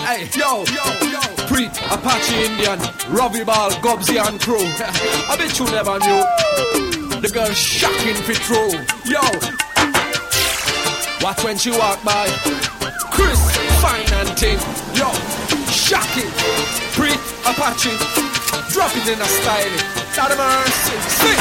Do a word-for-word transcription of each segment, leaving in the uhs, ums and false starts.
Hey, yo, yo, yo. Preet, Apache Indian, Robbie Ball, Gobsy and crew. I bet you never knew. The girl shocking for true. Yo, watch when she walk by. Chris, fine and ting. Yo, shocking. Preet, Apache, drop it in a style. Not a mercy. Sing.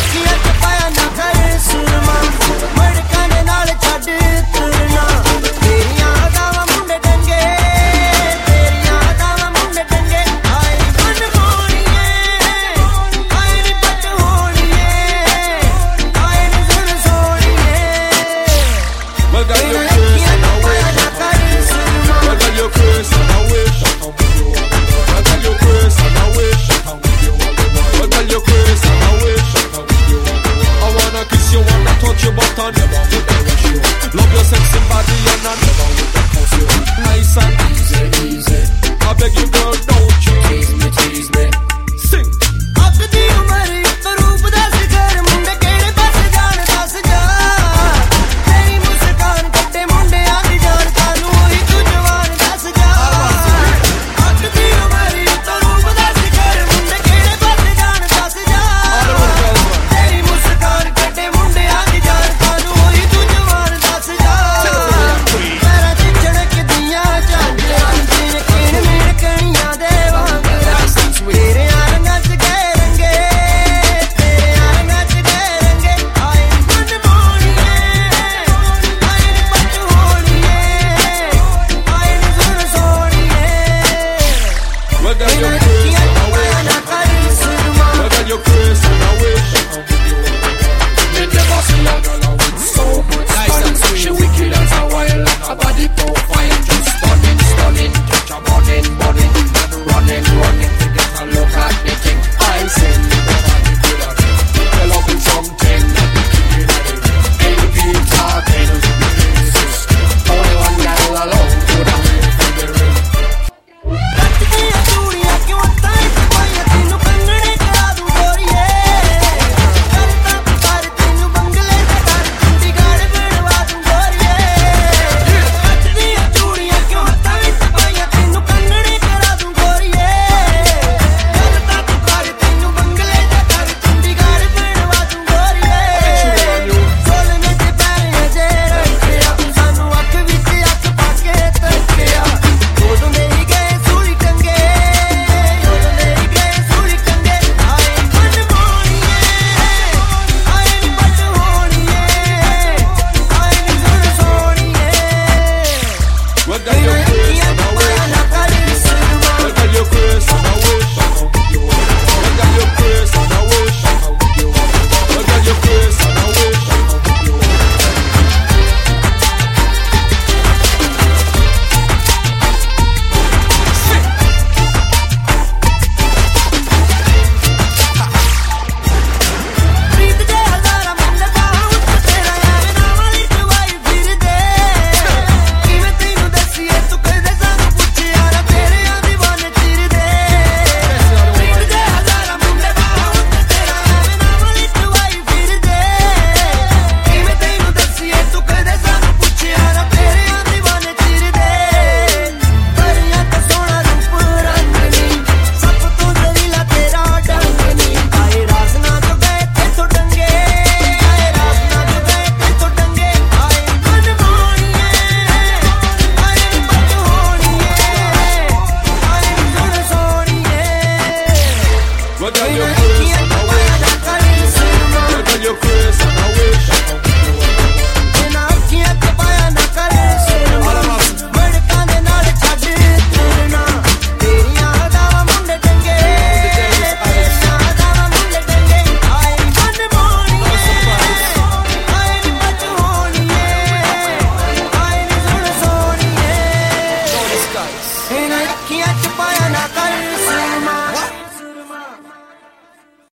Love your sexy body and I never would oppose you. Nice and easy, easy. I beg you girl, don't you tease me, tease me. Sing. After the umari, parup das ghar munde kede pass jaan das ja. Teri muskaan katte munde aag jaan kanu hi tu jawan das ja. After the umari, parup das ghar munde kede pass jaan das ja. Teri muskaan katte munde aag jaan kanu hi tu jawan das ja. Mera chhak diya jaan jaan kene mere kaniya devan tere aranga ch gaye range tere aranga ch gaye range aaye man moniye aaye ni pat honiye aaye ni sur soniye. Well got your face and I wish well got your face and I wish you never seen a girl with so much style. She wicked as a wild like a body profile, just stunning, stunning, touch a burning, burning, and running, running to get a look at the thing. I say nobody could have been. They're loving something that we keep it at it. Ain't been talking to the racist. Only one girl alone could have been from the ring. Well,